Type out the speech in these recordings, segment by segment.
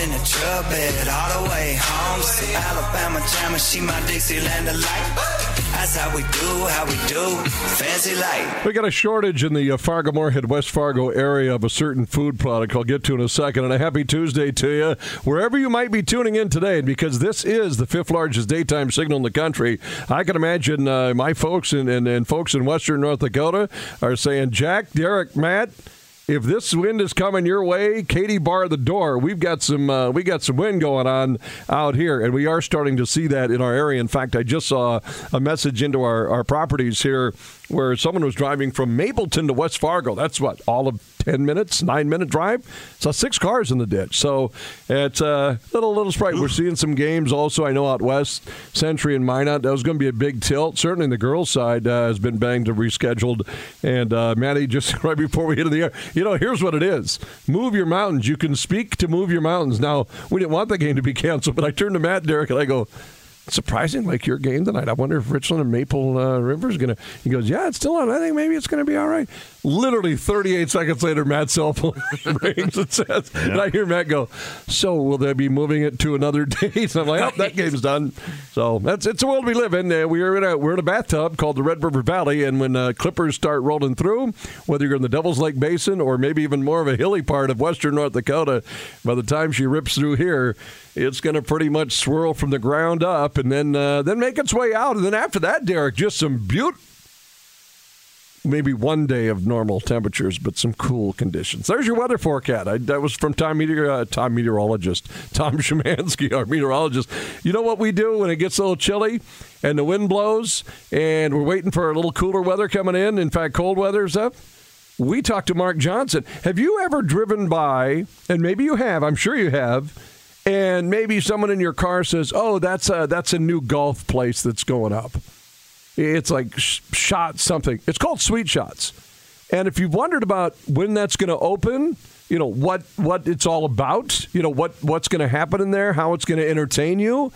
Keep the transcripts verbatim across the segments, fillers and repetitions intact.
in a truck bed all the way home. Some Alabama jammer, she my Dixieland delight. That's how we do, how we do, fancy light. We got a shortage in the uh, Fargo-Moorhead, West Fargo area of a certain food product I'll get to in a second. And a happy Tuesday to you, wherever you might be tuning in today, because this is the fifth largest daytime signal in the country. I can imagine uh, my folks and, and, and folks in western North Dakota are saying, Jack, Derek, Matt, if this wind is coming your way, Katie, bar the door. We've got some uh, we got some wind going on out here, and we are starting to see that in our area. In fact, I just saw a message into our, our properties here where someone was driving from Mapleton to West Fargo. That's what, all of ten minutes, nine-minute drive? Saw six cars in the ditch. So it's a little, little sprite. We're seeing some games also, I know, out west, Century and Minot. That was going to be a big tilt. Certainly the girls' side uh, has been banged and rescheduled. And, uh, Maddie, just right before we hit the air, you know, here's what it is. Move your mountains. You can speak to move your mountains. Now, we didn't want the game to be canceled, but I turned to Matt, Derek, and I go, surprising, like your game tonight. I wonder if Richland and Maple uh, River is going to. He goes, yeah, it's still on. I think maybe it's going to be all right. Literally thirty-eight seconds later, Matt's cell phone rings and says, yeah. And I hear Matt go, so will they be moving it to another date? And I'm like, oh, that game's done. So that's it's the world we live in. Uh, we're in a we're in a bathtub called the Red River Valley, and when uh, Clippers start rolling through, whether you're in the Devil's Lake Basin or maybe even more of a hilly part of western North Dakota, by the time she rips through here, it's going to pretty much swirl from the ground up and then uh, then make its way out. And then after that, Derek, just some beaut. Maybe one day of normal temperatures, but some cool conditions. There's your weather forecast. I, that was from Tom, Meteor, uh, Tom Meteorologist, Tom Szymanski, our meteorologist. You know what we do when it gets a little chilly and the wind blows and we're waiting for a little cooler weather coming in, in fact, cold weather stuff? We talked to Mark Johnson. Have you ever driven by, and maybe you have, I'm sure you have, and maybe someone in your car says, oh, that's a, that's a new golf place that's going up. It's like sh- shot something. It's called Sweet Shots. And if you've wondered about when that's going to open, you know, what, what it's all about, you know, what, what's going to happen in there, how it's going to entertain you,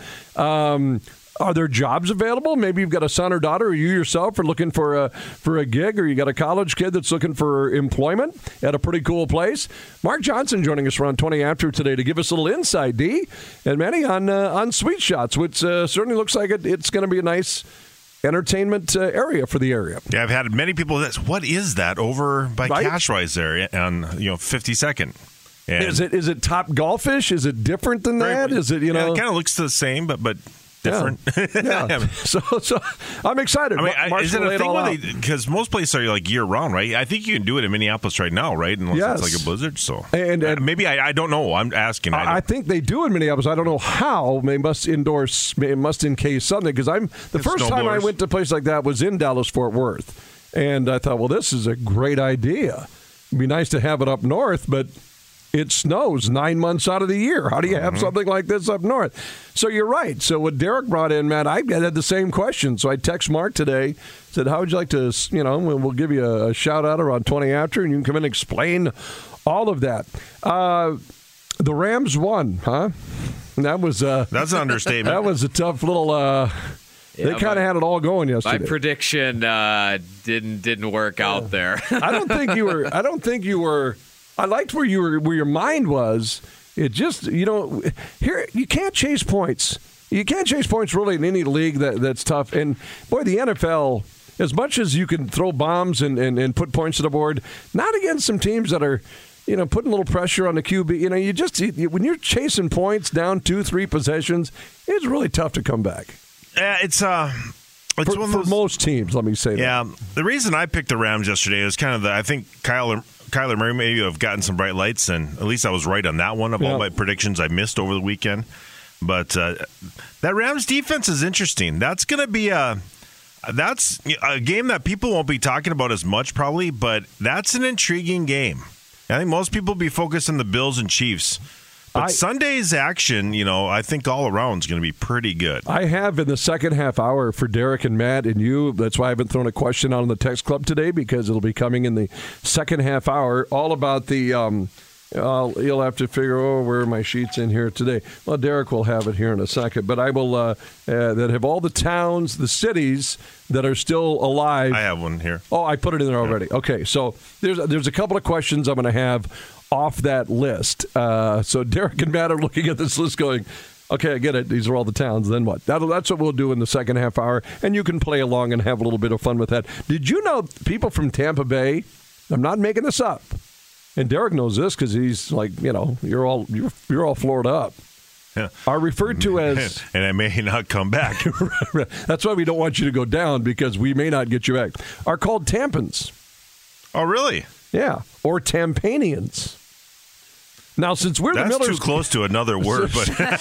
um, are there jobs available? Maybe you've got a son or daughter, or you yourself are looking for a for a gig, or you got a college kid that's looking for employment at a pretty cool place. Mark Johnson joining us around twenty after today to give us a little insight, D, and Manny, on uh, on Sweet Shots, which uh, certainly looks like it, it's going to be a nice entertainment uh, area for the area. Yeah, I've had many people that, what is that over by right? Cashwise there on, you know, fifty-second? And is it is it Top Golfish? Is it different than that? Right. Is it, you know? Yeah, it kind of looks the same, but but different. Yeah. yeah. so, so I'm excited. I mean, I, is it a thing because most places are like year round, right? I think you can do it in Minneapolis right now, right? Unless yes. it's like a blizzard. So, and, and uh, maybe I, I don't know. I'm asking. I, I, I think they do in Minneapolis. I don't know how. They must endorse. They must encase something because I'm the it's first time I went to a place like that was in Dallas Fort Worth, and I thought, well, this is a great idea. It'd be nice to have it up north, but it snows nine months out of the year. How do you have mm-hmm. something like this up north? So you're right. So what Derek brought in, Matt, I had the same question. So I text Mark today, said, how would you like to, you know, we'll give you a shout out around twenty after, and you can come in and explain all of that. Uh, the Rams won, huh? That was uh, That's an understatement. That was a tough little uh, yeah, they kind of had it all going yesterday. My prediction uh, didn't didn't work out uh, there. I don't think you were I don't think you were I liked where you were, where your mind was. It just, you know, here you can't chase points. You can't chase points really in any league that, that's tough. And boy, the N F L, as much as you can throw bombs and, and, and put points to the board, not against some teams that are, you know, putting a little pressure on the Q B. You know, you just you, when you're chasing points down two, three possessions, it's really tough to come back. Yeah, it's uh. It's for, for most teams, let me say that. Yeah, the reason I picked the Rams yesterday is kind of the, I think Kyler, Kyler Murray maybe have gotten some bright lights, and at least I was right on that one of yeah. all my predictions I missed over the weekend. But uh, that Rams defense is interesting. That's going to be a that's a game that people won't be talking about as much probably, but that's an intriguing game. I think most people will be focused on the Bills and Chiefs. But I, Sunday's action, you know, I think all around is going to be pretty good. I have in the second half hour for Derek and Matt and you. That's why I haven't thrown a question out on the text club today, because it'll be coming in the second half hour, all about the um, uh, you'll have to figure, oh, where are my sheets in here today? Well, Derek will have it here in a second. But I will, uh, uh, that have all the towns, the cities that are still alive. I have one here. Oh, I put it in there already. Yeah. Okay, so there's, there's a couple of questions I'm going to have off that list. Uh, so Derek and Matt are looking at this list going, okay, I get it. These are all the towns. Then what? That'll, that's what we'll do in the second half hour, and you can play along and have a little bit of fun with that. Did you know people from Tampa Bay, I'm not making this up, and Derek knows this because he's like, you know, you're all you're, you're all Florida up, yeah. are referred to as... and I may not come back. That's why we don't want you to go down, because we may not get you back. Are called Tampans. Oh, really? Yeah, or Tampanians. Now, since we're That's the Millers, too close to another word, but did you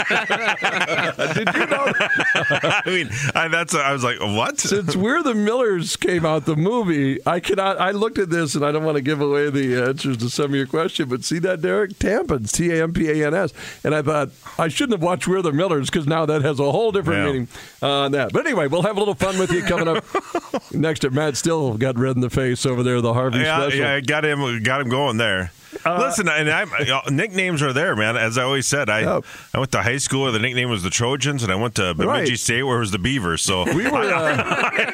know? I mean, I, that's I was like, what? Since We're the Millers came out, the movie, I cannot. I looked at this, and I don't want to give away the answers to some of your question, but see that, Derek? Tampans, T A M P A N S, and I thought I shouldn't have watched We're the Millers, because now that has a whole different yeah. meaning on that. But anyway, we'll have a little fun with you coming up next. Matt still got red in the face over there. The Harvey yeah, special. Yeah, I got him. Got him going there. Uh, Listen, and I'm, nicknames are there, man. As I always said, I Yep. I went to high school where the nickname was the Trojans, and I went to Bemidji Right. State where it was the Beavers. So We were. Uh,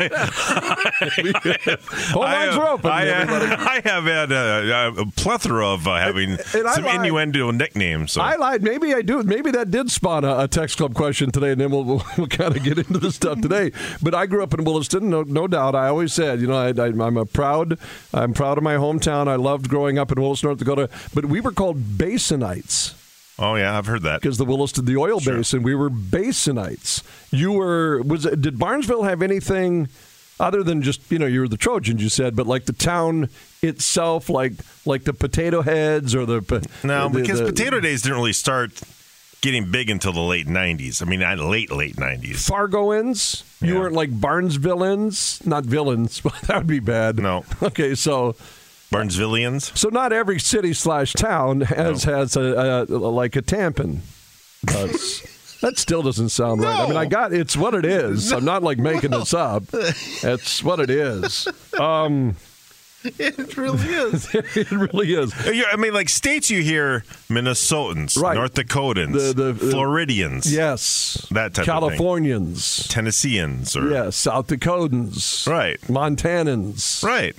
whole I, lines are open. I, everybody. I have had a, a plethora of uh, having And- and I some lied. innuendo nicknames. So. I lied. Maybe I do. Maybe that did spawn a, a text club question today, and then we'll, we'll, we'll kind of get into the stuff today. But I grew up in Williston, no, no doubt. I always said, you know, I, I, I'm a proud. I'm proud of my hometown. I loved growing up in Williston, North Dakota. But we were called Basinites. Oh yeah, I've heard that. Because the Williston, the oil Sure. basin, we were Basinites. You were. Was it, did Barnesville have anything other than just, you know, you were the Trojans, you said, but like the town itself, like like the Potato Heads or the No, the, because the, Potato Days didn't really start getting big until the late nineties. I mean, not late late nineties. Fargoans. You Yeah. weren't like Barnesvilleans, not villains. That would be bad. No. Okay, so. Barnesvillians. So not every city slash town has No. has a, a like a tampon. Does. That still doesn't sound right. I mean, I got it's what it is. I'm not like making this up. It's what it is. Um, It really is. it really is. I mean, like states you hear Minnesotans, Right. North Dakotans, The- the- the- Floridians, Yes. That type of thing. Californians. Tennesseans, or Yes. South Dakotans. Right. Montanans. right.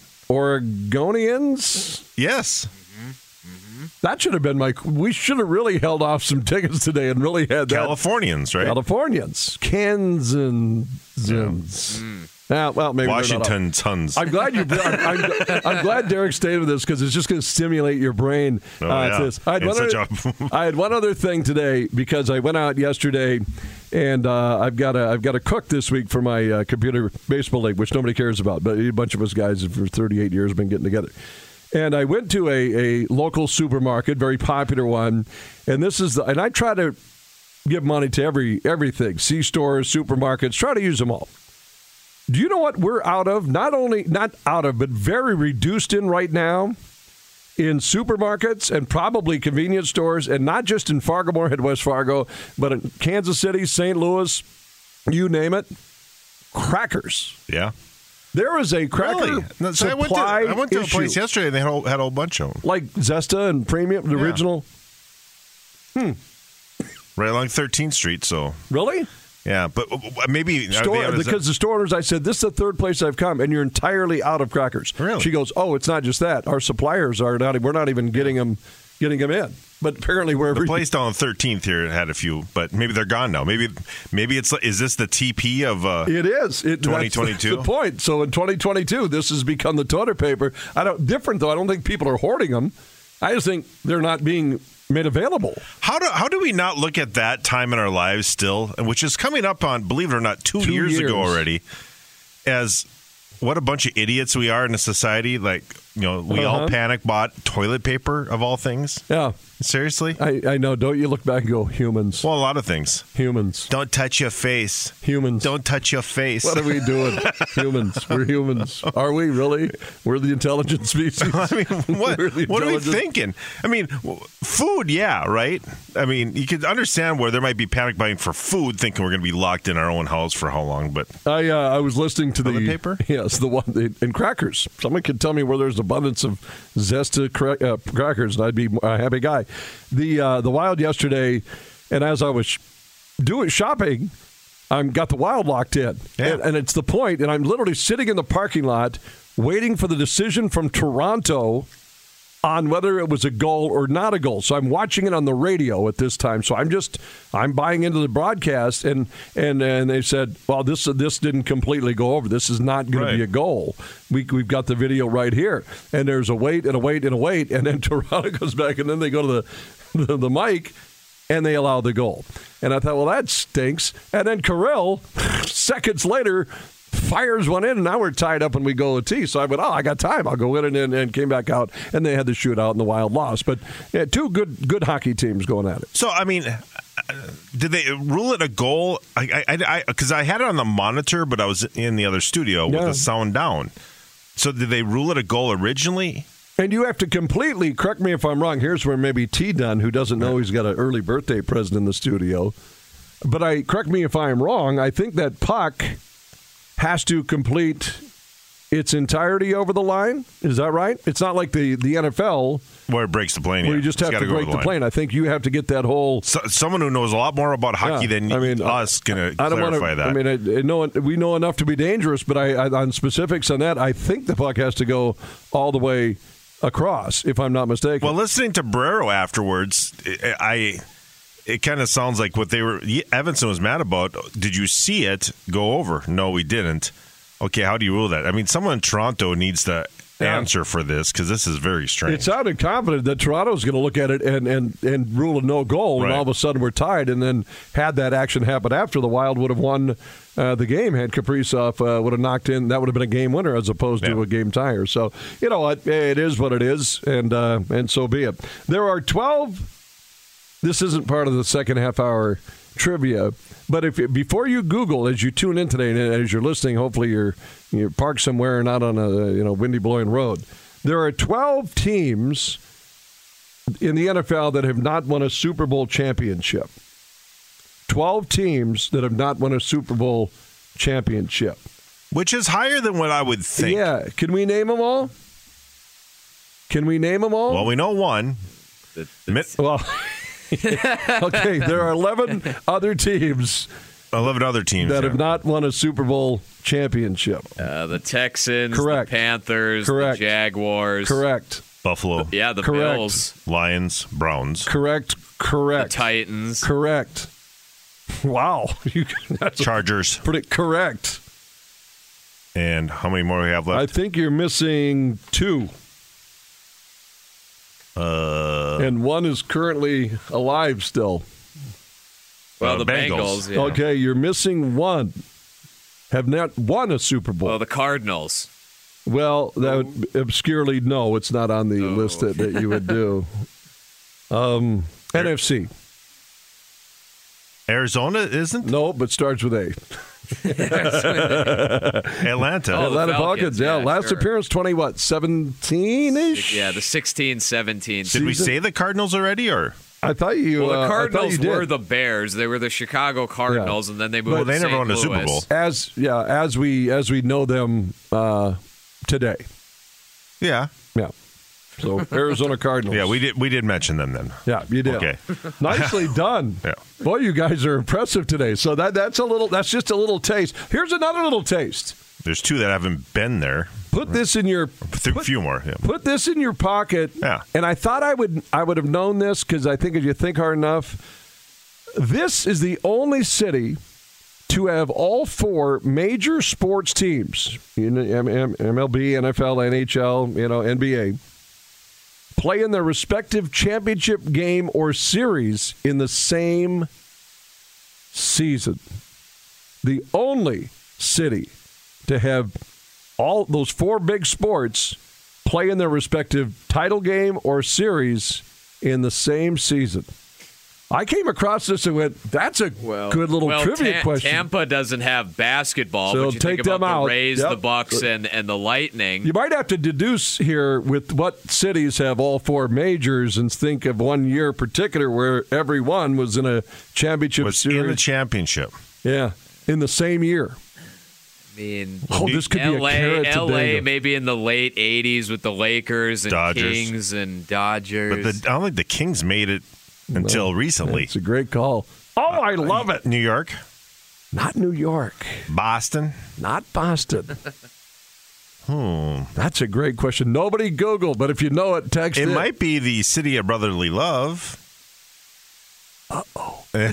Oregonians. Yes. That should have been my. We should have really held off some tickets today and really had that. Californians, right? Californians, Kansans. Yeah, well, maybe they're not all- Washington Tons. I'm glad you. I'm, I'm, I'm glad Derek stayed with this because it's just going to stimulate your brain. Oh, uh, yeah. to this. I had, In one such other, a- I had one other thing today because I went out yesterday, and uh, I've got a I've got a cook this week for my uh, computer baseball league, which nobody cares about, but a bunch of us guys for thirty-eight years have been getting together. And I went to a, a local supermarket, very popular one, and this is the, and I try to give money to every everything, C-stores, supermarkets, try to use them all. Do you know what we're out of? Not only not out of, but very reduced in right now in supermarkets and probably convenience stores, and not just in Fargo-Moorhead, West Fargo, but in Kansas City, Saint Louis, you name it. Crackers. yeah. There is a cracker Really? No, so I went to, supply I went to a issue. place yesterday and they had a, had a whole bunch of them. Like Zesta and Premium, the Yeah. original. Right along thirteenth Street, so. Really? Yeah, but uh, maybe. are Store, they- is because the store owners, I said, this is the third place I've come, and you're entirely out of crackers. Really? She goes, oh, it's not just that. Our suppliers are not. We're not even getting them, getting them in. But apparently, wherever The place down on thirteenth here had a few, but maybe they're gone now. Maybe, maybe it's is this the T P of? Uh, it is it, twenty that's- twenty-two? That's the point. So in twenty twenty-two, this has become the toilet paper. I don't different though. I don't think people are hoarding them. I just think they're not being made available. How do how do we not look at that time in our lives still, and which is coming up on, believe it or not, two, Two years, years. ago already, as what a bunch of idiots we are in a society. Like, you know, we Uh-huh. all panic bought toilet paper of all things. Yeah, Seriously? I, I know. Don't you look back and go, humans, Well, a lot of things. humans, Don't touch your face. humans. Don't touch your face. What are we doing? Humans. We're humans. Are we really? We're the intelligent species. I mean, what, We're the what are we intelligent- thinking? I mean, w- food, yeah, right? I mean, you could understand where there might be panic buying for food, thinking we're going to be locked in our own house for how long, but I uh, I was listening to Toilet the paper? Yes, the one the, and crackers. Someone could tell me where there's abundance of Zesta cra- uh, crackers, and I'd be a happy guy. The uh, the Wild yesterday, and as I was doing shopping, I got the Wild locked in, Yeah. and, and it's the point. And I'm literally sitting in the parking lot waiting for the decision from Toronto on whether it was a goal or not a goal. So I'm watching it on the radio at this time. So I'm just I'm buying into the broadcast, and and, and they said, well, this this didn't completely go over. This is not going Right. to be a goal. We we've got the video right here, and there's a wait and a wait and a wait, and then Toronto goes back, and then they go to the the, the mic, and they allow the goal. And I thought, well, that stinks. And then Kirill, seconds later, fires one in, and now we're tied up and we go to T. So I went, oh, I got time. I'll go in and, and, and came back out, and they had the shootout and the Wild loss. But yeah, two good good hockey teams going at it. So, I mean, did they rule it a goal? I I because I, I had it on the monitor, but I was in the other studio with Yeah. the sound down. So did they rule it a goal originally? And you have to completely, correct me if I'm wrong, here's where maybe T. Dunn, who doesn't know he's got an early birthday present in the studio, but I correct me if I'm wrong, I think that puck has to complete its entirety over the line. Is that right? It's not like the, the N F L Where it breaks the plane. where yeah. you just It's have gotta to go break over the line. plane. I think you have to get that whole... So, someone who knows a lot more about hockey Yeah, than I mean, us can uh, I don't clarify wanna, that. I mean, I, I know, we know enough to be dangerous, but I, I, on specifics on that, I think the puck has to go all the way across, if I'm not mistaken. Well, listening to Barrero afterwards, I, I it kind of sounds like what they were. Evanson was mad about. Did you see it go over? No, we didn't. Okay, how do you rule that? I mean, someone in Toronto needs to Yeah. answer for this because this is very strange. It sounded confident that Toronto's going to look at it and, and, and rule a no goal, and Right. all of a sudden we're tied. And then had that action happen after, the Wild would have won uh, the game. Had Kaprizov uh, would have knocked in, that would have been a game winner as opposed to Yeah. a game tire. So you know what, it is what it is, and uh, and so be it. There are twelve. This isn't part of the second half hour trivia, but if before you Google as you tune in today and as you're listening, hopefully you're you're parked somewhere, not on a you know windy blowing road. There are twelve teams in the N F L that have not won a Super Bowl championship. twelve teams that have not won a Super Bowl championship. Which is higher than what I would think. Yeah, can we name them all? Can we name them all? Well, we know one. The- Mit- Well, okay, there are eleven other teams eleven other teams that yeah. have not won a Super Bowl championship. Uh, the Texans, Correct. the Panthers, Correct. the Jaguars. Correct. Buffalo, Yeah, the Correct. Bills, Lions, Browns. Correct. the Correct. Titans. Correct. Wow. You- That's Chargers. pretty correct. And how many more we have I left? think you're missing two, Uh, and one is currently alive still. Well, Uh, the Bengals. Bengals. yeah. Okay, you're missing one. Have not won a Super Bowl. Well, the Cardinals. Well, that would obscurely, no, it's not on the No. list that, that you would do. Um, N F C. Arizona isn't? No, but starts with A. Atlanta. Oh, the Atlanta Falcons, Falcons, yeah. yeah, Last sure. appearance, twenty, what, seventeen-ish? Yeah, the sixteen seventeen. Did we season- say the Cardinals already, or I thought you. Well, uh, the I thought Cardinals you did. were the Bears. They were the Chicago Cardinals, and then they moved Well, to they never Saint won a Super Louis. Bowl. as yeah as we as we know them uh, today. yeah, Yeah. So Arizona Cardinals. yeah? We did. We did mention them then. Yeah, you did. Okay. Nicely done. Yeah. Boy, you guys are impressive today. So that that's a little. That's just a little taste. Here's another little taste. There's two that haven't been there. Put this in your. A Put, few more. Yeah. put this in your pocket. Yeah. And I thought I would. I would have known this because I think if you think hard enough, this is the only city to have all four major sports teams, you know, M- M- MLB, N F L, N H L, you know, N B A, play in their respective championship game or series in the same season. The only city to have all those four big sports play in their respective title game or series in the same season. I came across this and went, that's a Well, good little well, trivia Ta- question. Tampa doesn't have basketball, So but you take think about them out. the Rays, Yep. the Bucks, and, and the Lightning. You might have to deduce here with what cities have all four majors and think of one year in particular where every one was in a championship Was series. in the championship. yeah, in the same year. I mean, Oh, this could be L A, a carrot to L A dangle. maybe in the late eighties with the Lakers and Dodgers. Kings and Dodgers. But the, I don't think the Kings made it until recently. It's a great call. Oh, I love it. New York, Not New York. Boston. Not Boston. Hmm. That's a great question. Nobody Googled, but if you know it, text it. It might be the city of brotherly love. Uh-oh. And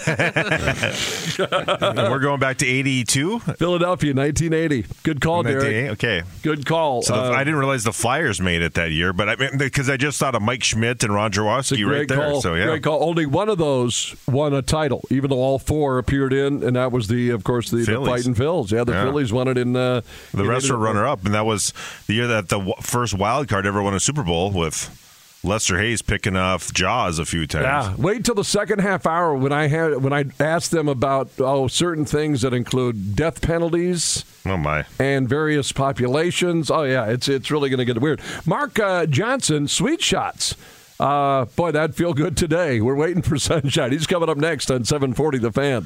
we're going back to eighty-two? Philadelphia, nineteen eighty. Good call, Derek. Okay. Good call. So the, uh, I didn't realize the Flyers made it that year, but I mean, because I just thought of Mike Schmidt and Ron Jaworski right there. Call, So yeah, great call. Only one of those won a title, even though all four appeared in, and that was the, of course, the, the Fighting Phils. Yeah, the yeah. Phillies won it in. Uh, the in rest were runner-up, and that was the year that the w- first wild card ever won a Super Bowl with Lester Hayes picking off Jaws a few times. Yeah, wait until the second half hour when I had when I asked them about oh certain things that include death penalties. Oh my! And various populations. Oh yeah, it's it's really going to get weird. Mark uh, Johnson, Sweet Shots. Uh, boy, that'd feel good today. We're waiting for Sunshine. He's coming up next on seven forty The Fan.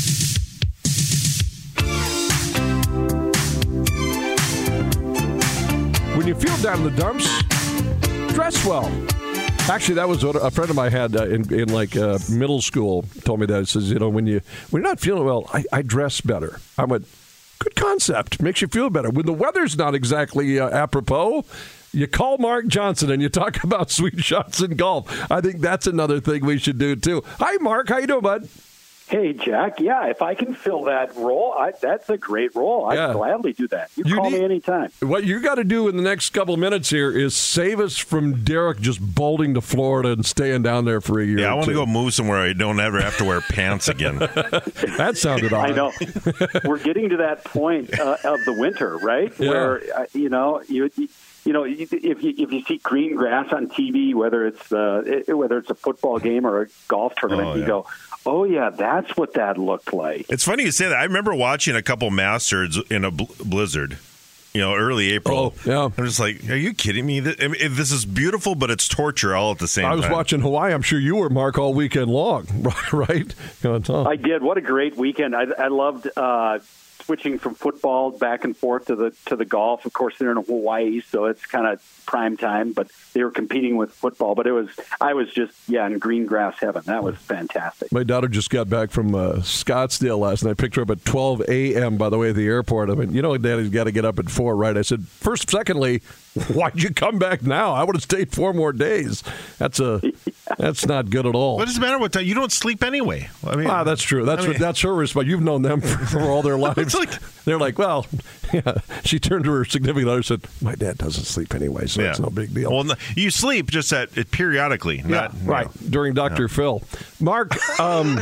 When you feel down in the dumps, dress well. Actually, that was what a friend of mine had uh, in, in like uh, middle school. Told me that. He says, you know, when you when you're not feeling well, I, I dress better. I went, good concept. Makes you feel better. When the weather's not exactly uh, apropos, you call Mark Johnson and you talk about Sweet Shots in golf. I think that's another thing we should do too. Hi, Mark. How you doing, bud? Hey, Jack. Yeah, if I can fill that role, I, that's a great role. I'd Yeah. gladly do that. You, You call need- me anytime. What you got to do in the next couple of minutes here is save us from Derek just bolting to Florida and staying down there for a year. Yeah, I or want to two. go move somewhere I don't ever have to wear pants again. That sounded odd. I know. We're getting to that point uh, of the winter, right? Yeah. Where, uh, you know, you you know, if you if you see green grass on T V, whether it's uh, it, whether it's a football game or a golf tournament, Oh, you yeah. go, oh yeah, that's what that looked like. It's funny you say that. I remember watching a couple Masters in a bl- blizzard. You know, early April. Oh, yeah. I'm just like, are you kidding me? Th- I mean, This is beautiful, but it's torture all at the same I was time. watching Hawaii. I'm sure you were, Mark, all weekend long, right? Go on, Tom. I did. What a great weekend! I, I loved uh, switching from football back and forth to the to the golf. Of course, they're in Hawaii, so it's kind of prime time. But they were competing with football. But it was I was just yeah in green grass heaven. That was fantastic. My daughter just got back from uh, Scottsdale last night. I picked her up at twelve a.m., by the way, at the airport. I mean, you know, Daddy's got to get up at four, right? I said, first, secondly, why'd you come back now? I would have stayed four more days. That's a that's not good at all. What does it matter what time? You don't sleep anyway. I mean, Ah, that's true. That's I mean- what, that's her response. You've known them for, for all their lives. like- They're like, well, yeah. She turned to her significant other and said, my dad doesn't sleep anyway, so it's no big deal. Well, no, you sleep just at it periodically. yeah, Not, you right. know. During Doctor Phil. Mark, um,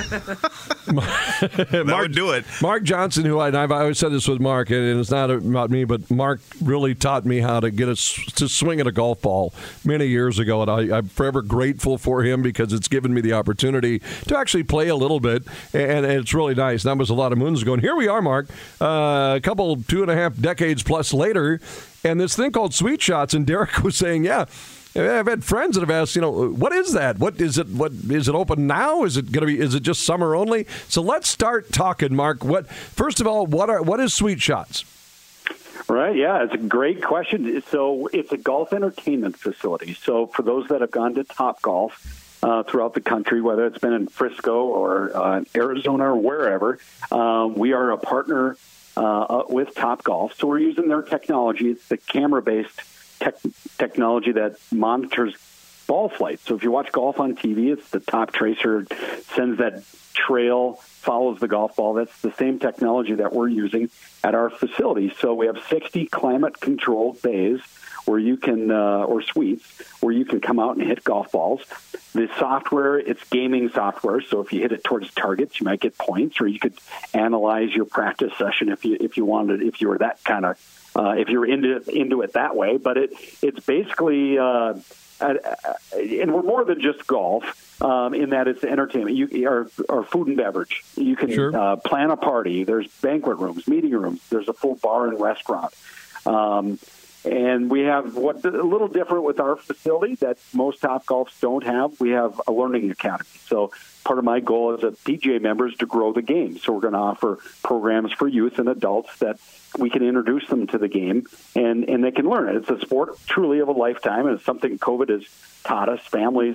That would do it. Mark Johnson, who I, and I've always said this with Mark, and it's not about me, but Mark really taught me how to get a, to swing at a golf ball many years ago, and I, I'm forever grateful for him because it's given me the opportunity to actually play a little bit, and, and it's really nice. That was a lot of moons ago, and here we are, Mark, uh, a couple, two and a half decades plus later, and this thing called Sweet Shots, and Derek was saying, yeah, I've had friends that have asked, you know, what is that? What is it? What is it open now? Is it going to be? Is it just summer only? So let's start talking, Mark. What first of all, what are what is Sweet Shots? Right, yeah, it's a great question. So it's a golf entertainment facility. So for those that have gone to Top Golf uh, throughout the country, whether it's been in Frisco or uh, Arizona or wherever, um, we are a partner uh, with Top Golf. So we're using their technology. It's the camera-based tech technology that monitors ball flight. So if you watch golf on T V, it's the Top Tracer sends that trail, follows the golf ball. That's the same technology that we're using at our facility. So we have sixty climate-controlled bays where you can, uh, or suites, where you can come out and hit golf balls. The software, it's gaming software, so if you hit it towards targets, you might get points, or you could analyze your practice session if you if you wanted, if you were that kind of, uh, if you're into into it that way. But it it's basically. Uh, Uh, and we're more than just golf um, in that it's entertainment you, or, or food and beverage. You can Sure. uh, plan a party. There's banquet rooms, meeting rooms. There's a full bar and restaurant. Um, and we have what's a little different with our facility that most Top Golfs don't have. We have a learning academy. So part of my goal as a P G A member is to grow the game. So we're going to offer programs for youth and adults that we can introduce them to the game and, and they can learn it. It's a sport truly of a lifetime, and it's something COVID has taught us. Families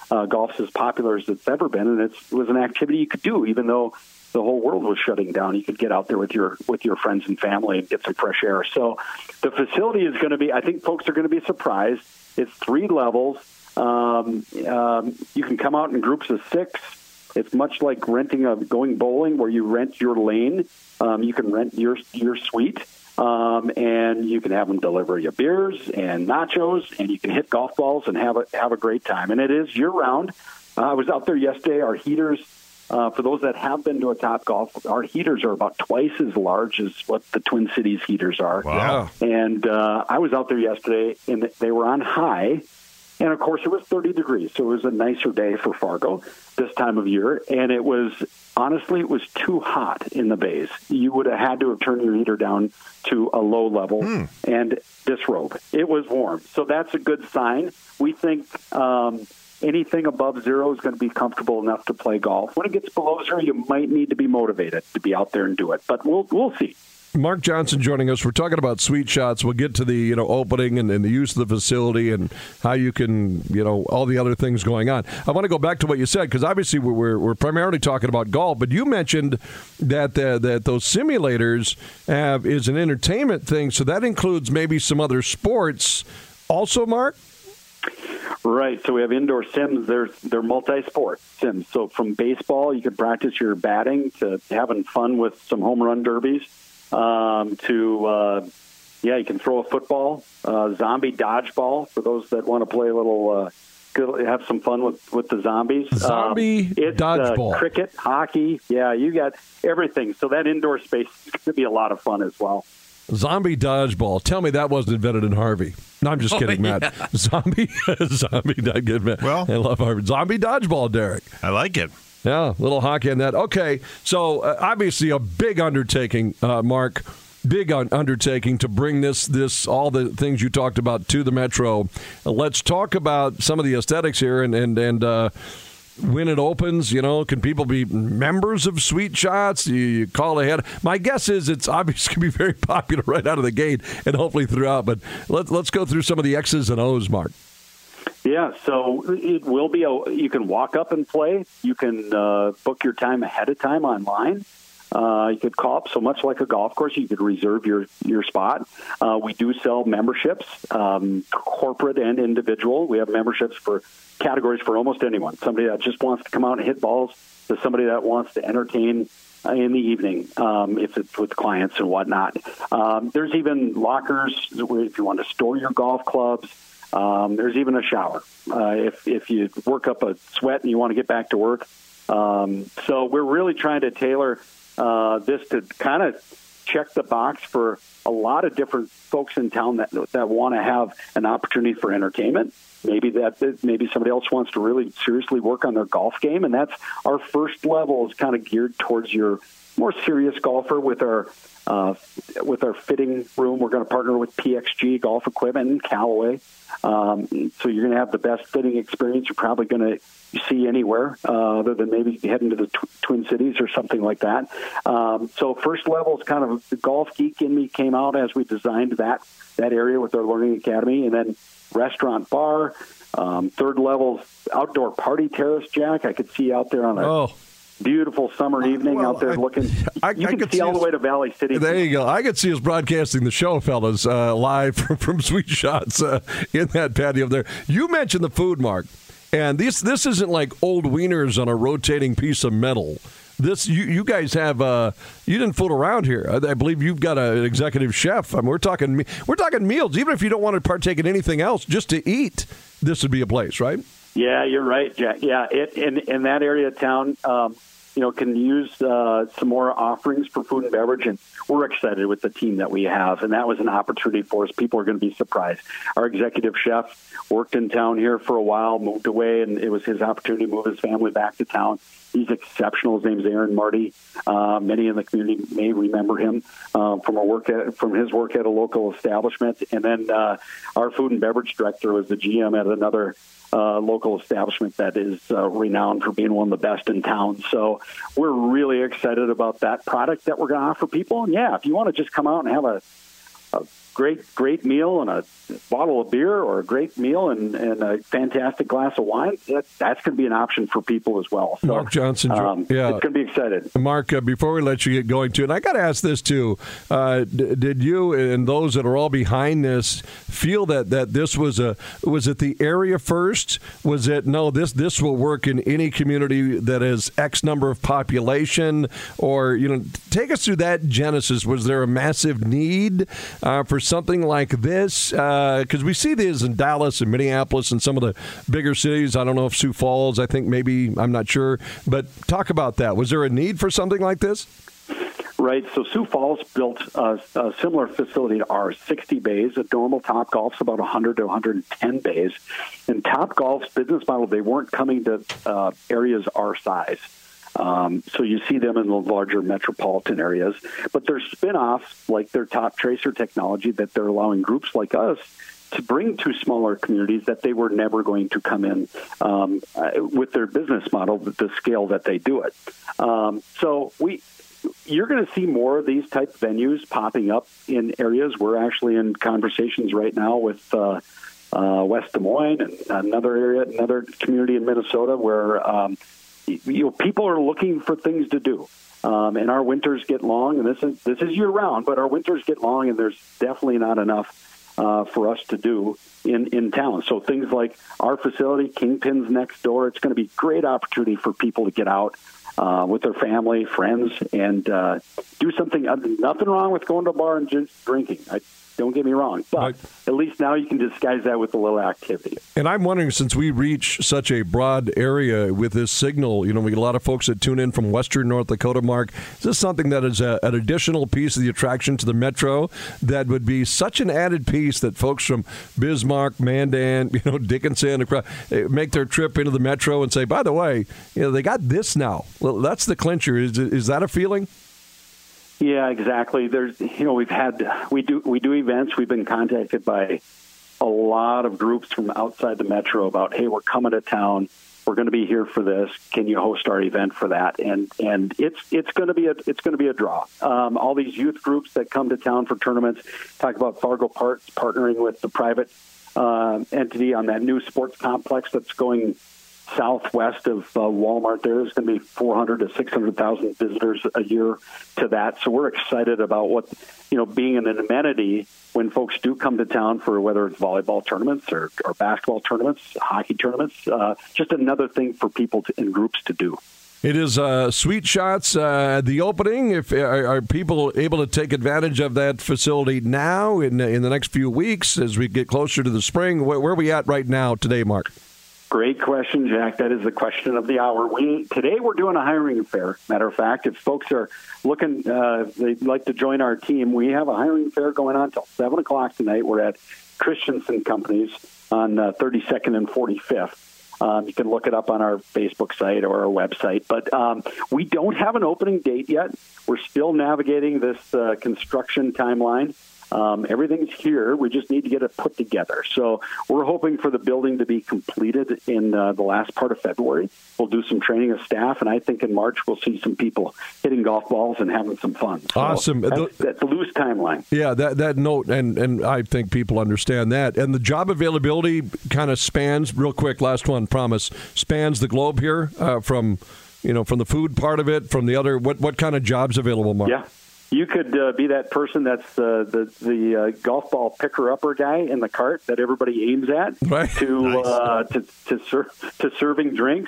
uh, golf's as popular as it's ever been, and it's, it was an activity you could do, even though the whole world was shutting down. You could get out there with your with your friends and family and get some fresh air. So the facility is going to be, I think folks are going to be surprised. It's three levels. Um, um, you can come out in groups of six. It's much like renting a going bowling, where you rent your lane. Um, you can rent your your suite, um, and you can have them deliver you beers and nachos, and you can hit golf balls and have a have a great time. And it is year round. Uh, I was out there yesterday. Our heaters, uh, for those that have been to a Topgolf, our heaters are about twice as large as what the Twin Cities heaters are. Wow! And uh, I was out there yesterday, and they were on high. And, of course, it was thirty degrees, so it was a nicer day for Fargo this time of year. And it was, honestly, it was too hot in the bays. You would have had to have turned your heater down to a low level mm. and disrobe. It was warm. So that's a good sign. We think um, anything above zero is going to be comfortable enough to play golf. When it gets below zero, you might need to be motivated to be out there and do it. But we'll we'll see. Mark Johnson joining us. We're talking about Sweet Shots. We'll get to the you know opening and, and the use of the facility and how you can you know all the other things going on. I want to go back to what you said, because obviously we're we're primarily talking about golf, but you mentioned that the, that those simulators have is an entertainment thing, so that includes maybe some other sports also, Mark? Right. So we have indoor sims. They're, they're multi-sport sims. So from baseball, you can practice your batting, to having fun with some home run derbies. Um, to, uh, yeah, you can throw a football, uh, zombie dodgeball for those that want to play a little, uh, good, have some fun with, with the zombies. Zombie um, it's, dodgeball. Uh, cricket, hockey. Yeah, you got everything. So that indoor space is going to be a lot of fun as well. Zombie dodgeball. Tell me that wasn't invented in Harvey. No, I'm just oh, kidding, yeah. Matt. Zombie, zombie, dodgeball. Well, I love Harvey. Zombie dodgeball, Derek. I like it. Yeah, little hockey on that. Okay, so uh, obviously a big undertaking, uh, Mark, big un- undertaking to bring this, this all the things you talked about to the Metro. Uh, let's talk about some of the aesthetics here and, and, and uh, when it opens, you know, can people be members of Sweet Shots? You, you call ahead. My guess is it's obviously going to be very popular right out of the gate and hopefully throughout, but let, let's go through some of the X's and O's, Mark. Yeah, so it will be a, you can walk up and play. You can uh, book your time ahead of time online. Uh, you could call up, so much like a golf course, you could reserve your, your spot. Uh, we do sell memberships, um, corporate and individual. We have memberships for categories for almost anyone. Somebody that just wants to come out and hit balls, to somebody that wants to entertain uh, in the evening, um, if it's with clients and whatnot. Um, there's even lockers if you want to store your golf clubs. Um, there's even a shower uh, if if you work up a sweat and you want to get back to work. Um, so we're really trying to tailor uh, this to kind of check the box for a lot of different folks in town that that want to have an opportunity for entertainment. Maybe that maybe somebody else wants to really seriously work on their golf game, and that's our first level is kind of geared towards your more serious golfer with our. Uh, with our fitting room, we're going to partner with P X G Golf Equipment and Callaway. Um, so you're going to have the best fitting experience you're probably going to see anywhere, uh, other than maybe heading to the tw- Twin Cities or something like that. Um, so first level is kind of the golf geek in me came out as we designed that that area with our Learning Academy, and then restaurant bar. Um, third level outdoor party terrace, Jack. I could see out there on a. Oh. Beautiful summer evening well, out there I, looking. I, you I can see all us, the way to Valley City. There you go. I could see us broadcasting the show, fellas, uh, live from, from Sweet Shots uh, in that patio there. You mentioned the food, Mark, and this this isn't like old wieners on a rotating piece of metal. This you, you guys have uh, you didn't fool around here. I, I believe you've got a, an executive chef. I mean, we're talking we're talking meals. Even if you don't want to partake in anything else, just to eat, this would be a place, right? Yeah, you're right, Jack. Yeah, it, in in that area of town, um, you know, can use uh, some more offerings for food and beverage, and we're excited with the team that we have, and that was an opportunity for us. People are going to be surprised. Our executive chef worked in town here for a while, moved away, and it was his opportunity to move his family back to town. He's exceptional. His name's Aaron Marty. Uh, many in the community may remember him uh, from a work at, from his work at a local establishment. And then uh, our food and beverage director was the G M at another uh, local establishment that is uh, renowned for being one of the best in town. So we're really excited about that product that we're going to offer people. And yeah, if you want to just come out and have a, a great, great meal and a bottle of beer, or a great meal and, and a fantastic glass of wine, that, that's going to be an option for people as well. So, Mark Johnson, um, yeah. it's going to be excited. Mark, uh, before we let you get going to, and I got to ask this too, uh, d- did you and those that are all behind this feel that, that this was a, was it the area first? Was it, no, this, this will work in any community that has X number of population? Or, you know, take us through that genesis. Was there a massive need uh, for something like this? Because uh, we see this in Dallas and Minneapolis and some of the bigger cities. I don't know if Sioux Falls, I think maybe, I'm not sure. But talk about that. Was there a need for something like this? Right. So Sioux Falls built a, a similar facility to ours, sixty bays. A normal Topgolf's about one hundred to one hundred ten bays. In Topgolf's business model, they weren't coming to uh, areas our size. Um, so you see them in the larger metropolitan areas. But there's spin-offs like their Top Tracer technology that they're allowing groups like us to bring to smaller communities that they were never going to come in um, uh, with their business model, the scale that they do it. Um, so we... You're going to see more of these type venues popping up in areas. We're actually in conversations right now with uh, uh, West Des Moines and another area, another community in Minnesota where um, you know people are looking for things to do. Um, and our winters get long, and this is this is year round, but our winters get long, and there's definitely not enough uh, for us to do in in town. So things like our facility, Kingpin's next door, it's going to be a great opportunity for people to get out Uh, with their family, friends, and uh, do something. Uh, nothing wrong with going to a bar and just drinking. I, don't get me wrong. But right. At least now you can disguise that with a little activity. And I'm wondering, since we reach such a broad area with this signal, you know, we get a lot of folks that tune in from western North Dakota, Mark. Is this something that is a, an additional piece of the attraction to the metro that would be such an added piece that folks from Bismarck, Mandan, you know, Dickinson, make their trip into the metro and say, by the way, you know, they got this now. Well, that's the clincher. Is, is that a feeling? Yeah, exactly. There's, you know, we've had, we do, we do events. We've been contacted by a lot of groups from outside the metro about, hey, we're coming to town. We're going to be here for this. Can you host our event for that? And and it's it's going to be a it's going to be a draw. Um, all these youth groups that come to town for tournaments talk about Fargo Parts partnering with the private uh, entity on that new sports complex that's going southwest of uh, Walmart. There's going to be four hundred to six hundred thousand visitors a year to that. So we're excited about what, you know, being an amenity when folks do come to town for whether it's volleyball tournaments or, or basketball tournaments, hockey tournaments, uh, just another thing for people to, in groups to do. It is uh, Sweet Shots, uh, the opening. If are, are people able to take advantage of that facility now in in the next few weeks as we get closer to the spring? Where, where are we at right now today, Mark? Great question, Jack. That is the question of the hour. We today we're doing a hiring fair. Matter of fact, if folks are looking, uh, they'd like to join our team, we have a hiring fair going on until seven o'clock tonight. We're at Christensen Companies on uh, thirty-second and forty-fifth. Um, you can look it up on our Facebook site or our website. But um, we don't have an opening date yet. We're still navigating this uh, construction timeline. Um, everything's here. We just need to get it put together. So we're hoping for the building to be completed in uh, the last part of February. We'll do some training of staff, and I think in March we'll see some people hitting golf balls and having some fun. So awesome. That's, that's a loose timeline. Yeah, that that note, and, and I think people understand that. And the job availability kind of spans, real quick, last one, promise, spans the globe here uh, from, you know, from the food part of it, from the other, what, what kind of jobs available, Mark? Yeah. You could uh, be that person that's uh, the the uh, golf ball picker-upper guy in the cart that everybody aims at, right. to, nice. uh, to to ser- to serving drinks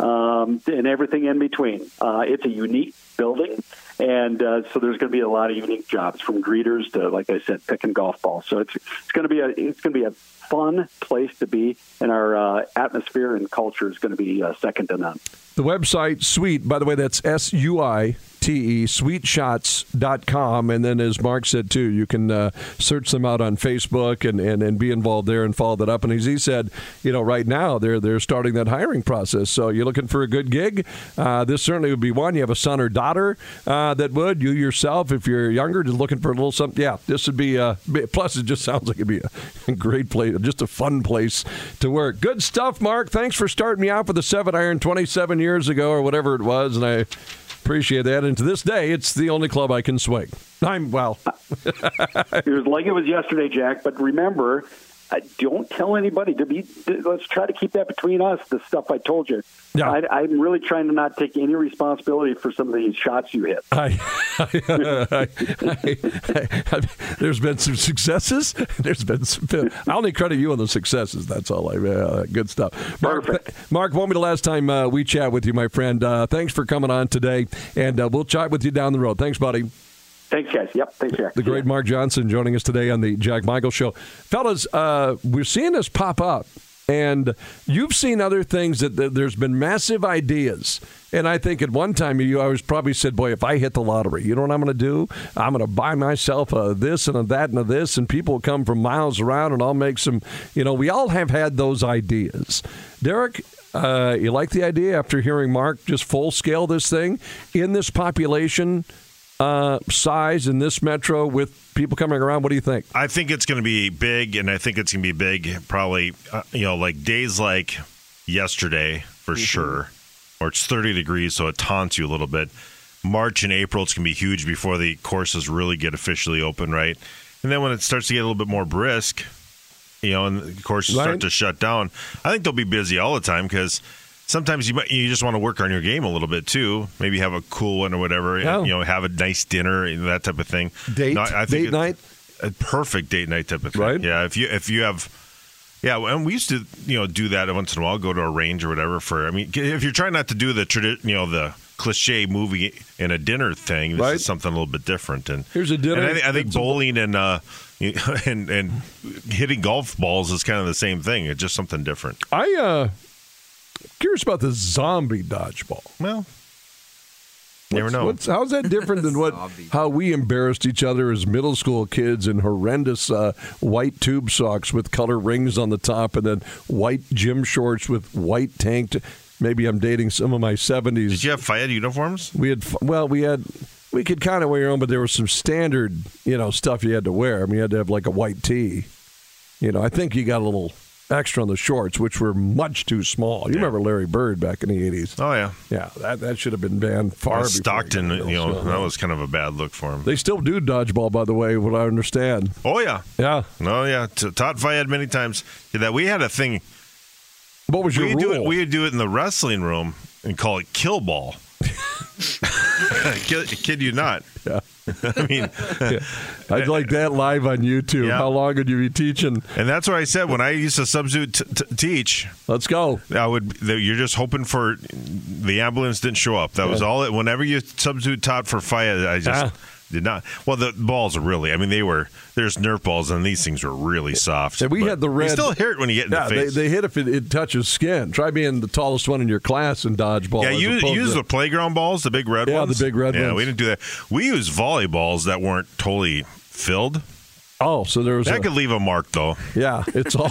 um, and everything in between. Uh, it's a unique building, and uh, so there's going to be a lot of unique jobs, from greeters to, like I said, picking golf balls. So it's it's going to be a it's going to be a fun place to be, and our uh, atmosphere and culture is going to be uh, second to none. The website, Sweet, by the way, that's S U I T E, sweet shots dot com. And then, as Mark said, too, you can uh, search them out on Facebook and, and, and be involved there and follow that up. And as he said, you know, right now they're they're starting that hiring process. So you're looking for a good gig. Uh, this certainly would be one. You have a son or daughter uh, that would. You yourself, if you're younger, just looking for a little something. Yeah, this would be, uh, plus it just sounds like it'd be a great place, just a fun place to work. Good stuff, Mark. Thanks for starting me off with a seven iron twenty-seven years ago or whatever it was. And I Appreciate that. And to this day, it's the only club I can swing. I'm, well. It was like it was yesterday, Jack. But remember, uh, don't tell anybody. To be, let's try to keep that between us, the stuff I told you. Yeah. I, I'm really trying to not take any responsibility for some of these shots you hit. I, I, I, I, there's been some successes. There's been some. I only credit you on the successes. That's all. I uh, good stuff. Mark, Perfect. Mark, won't be the last time uh, we chat with you, my friend. Uh, thanks for coming on today, and uh, we'll chat with you down the road. Thanks, buddy. Thanks, guys. Yep. Thanks, Jack. The great Mark Johnson joining us today on the Jack Michael Show. Fellas, uh, we're seeing this pop up, and you've seen other things that, that there's been massive ideas. And I think at one time you always probably said, boy, if I hit the lottery, you know what I'm going to do? I'm going to buy myself a this and a that and a this, and people will come from miles around, and I'll make some, you know, we all have had those ideas. Derek, uh, you like the idea after hearing Mark just full scale this thing in this population Uh, size in this metro with people coming around? What do you think? I think it's going to be big, and I think it's going to be big probably, uh, you know, like days like yesterday for mm-hmm. sure, or it's thirty degrees, so it taunts you a little bit. March and April, it's going to be huge before the courses really get officially open, right? And then when it starts to get a little bit more brisk, you know, and the courses right. start to shut down, I think they'll be busy all the time because sometimes you might, you just want to work on your game a little bit too. Maybe have a cool one or whatever. Yeah. You know, have a nice dinner, that type of thing. Date, no, I think date night, a perfect date night type of thing. Right? Yeah. If you if you have, yeah, and we used to you know do that once in a while. Go to a range or whatever. For I mean, if you're trying not to do the tradi- you know the cliche movie and a dinner thing, this right. is something a little bit different. And here's a dinner. And I, think, I think bowling and uh, and and hitting golf balls is kind of the same thing. It's just something different. I uh. Curious about the zombie dodgeball. Well, you never know. What's, how's that different than what how we embarrassed each other as middle school kids in horrendous uh, white tube socks with color rings on the top, and then white gym shorts with white tank. T- Maybe I'm dating some of my seventies. Did you have F I A D uniforms? We had well, we had we could kind of wear your own, but there was some standard, you know, stuff you had to wear. I mean, you had to have like a white tee. You know, I think you got a little extra on the shorts, which were much too small. You yeah. remember Larry Bird back in the eighties? Oh, yeah. Yeah, that, that should have been banned far well, before. Stockton, you know, so, that was kind of a bad look for him. They still do dodgeball, by the way, what I understand. Oh, yeah. Yeah. Oh, yeah. T- taught F I A D many times. That we had a thing. What was your we rule? Do it, we would do it in the wrestling room and call it kill ball. kid, kid you not. Yeah. I mean, yeah. I'd like that live on YouTube. Yeah. How long would you be teaching? And that's what I said when I used to substitute t- t- teach. Let's go. I would. You're just hoping for the ambulance didn't show up. That yeah. was all. It, whenever you substitute taught for fire, I just ah. did not. Well, the balls are really. I mean, they were. There's Nerf balls, and these things were really soft. And we had the red. You still hear it when you get in yeah, the face. They, they hit if it, it touches skin. Try being the tallest one in your class in dodgeball. Yeah, you use the playground balls, the big red yeah, ones. Yeah, the big red yeah, ones. Yeah, we didn't do that. We used volleyballs that weren't totally filled. Oh, so there was that a, could leave a mark, though. Yeah, it's all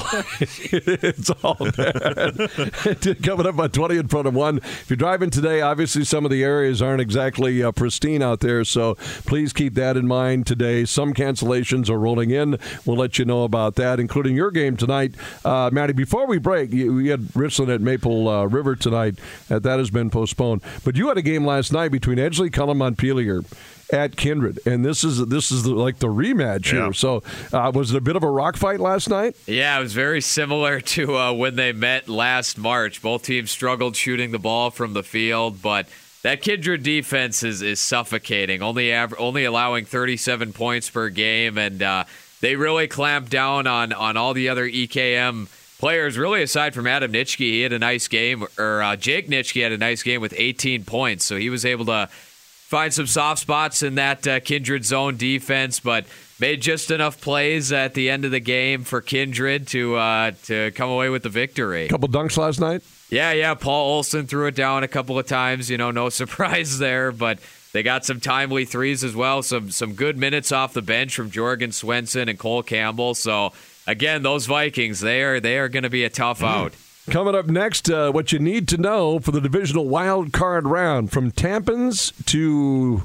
it's all bad. Coming up on twenty in front of one. If you're driving today, obviously some of the areas aren't exactly uh, pristine out there, so please keep that in mind today. Some cancellations are rolling in. We'll let you know about that, including your game tonight. Uh, Maddie, before we break, you, we had Richland at Maple uh, River tonight. Uh, that has been postponed. But you had a game last night between Edgeley, Cullum, Montpelier at Kindred, and this is this is the, like the rematch yeah. here. So, uh, was it a bit of a rock fight last night? Yeah, it was very similar to uh, when they met last March. Both teams struggled shooting the ball from the field, but that Kindred defense is is suffocating. Only aver- only allowing thirty-seven points per game, and uh, they really clamped down on on all the other E K M players. Really, aside from Adam Nitschke, he had a nice game, or uh, Jake Nitschke had a nice game with eighteen points. So he was able to find some soft spots in that uh, Kindred zone defense, but made just enough plays at the end of the game for Kindred to uh, to come away with the victory. A couple dunks last night? Yeah, yeah. Paul Olson threw it down a couple of times. You know, no surprise there, but they got some timely threes as well. Some some good minutes off the bench from Jorgen Swenson and Cole Campbell. So, again, those Vikings, they are, they are going to be a tough mm. out. Coming up next, uh, what you need to know for the divisional wild card round from Tampons to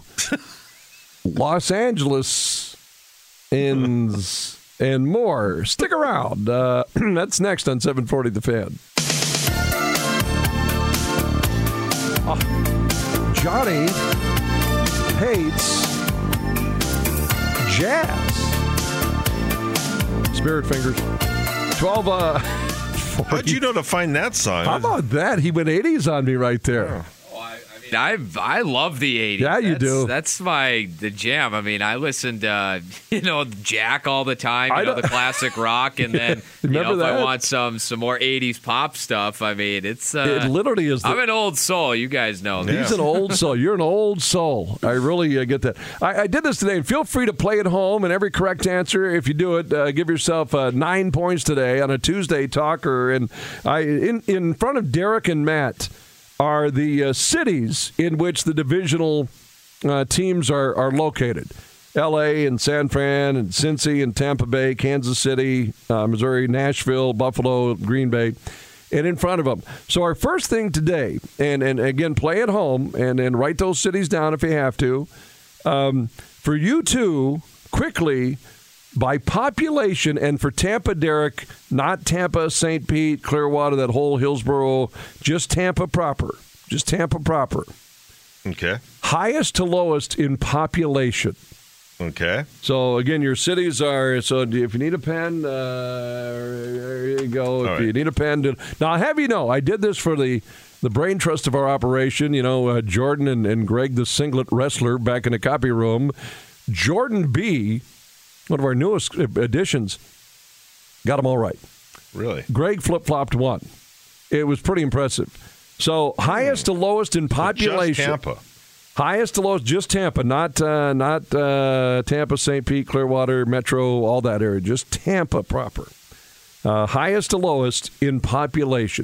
Los Angeles and, and more. Stick around. Uh, that's next on seven forty The Fan. Oh, Johnny hates jazz. Spirit Fingers. twelve, uh... How'd you know to find that song? How about that? He went eighties on me right there. Oh, I, I mean, I I love the eighties. Yeah, you that's, do. That's my the jam. I mean, I listened to uh, you know Jack all the time. You I know don't- the classic rock, and then you know, Remember if that? I want some some more eighties pop stuff, I mean, it's uh, It literally is. The, I'm an old soul. You guys know Yeah. this. He's an old soul. You're an old soul. I really uh, get that. I, I did this today, and feel free to play at home. And every correct answer, if you do it, uh, give yourself uh, nine points today on a Tuesday talker. And I, in in front of Derek and Matt, are the uh, cities in which the divisional uh, teams are are located. L A and San Fran and Cincy and Tampa Bay, Kansas City, uh, Missouri, Nashville, Buffalo, Green Bay. And in front of them. So our first thing today, and, and again, play at home and, and write those cities down if you have to. Um, for you two, quickly, by population, and for Tampa, Derek, not Tampa, Saint Pete, Clearwater, that whole Hillsborough, just Tampa proper. Just Tampa proper. Okay. Highest to lowest in population. Okay. So, again, your cities are, so if you need a pen, uh, there you go. If All you right. need a pen. To, now, I'll have you know, I did this for the, the brain trust of our operation. You know, uh, Jordan and, and Greg, the singlet wrestler, back in the copy room. Jordan B., one of our newest additions, got them all right. Really? Greg flip-flopped one. It was pretty impressive. So, highest to lowest in population. Just Tampa. Highest to lowest, just Tampa, not uh, not uh, Tampa, Saint Pete, Clearwater, Metro, all that area. Just Tampa proper. Uh, highest to lowest in population.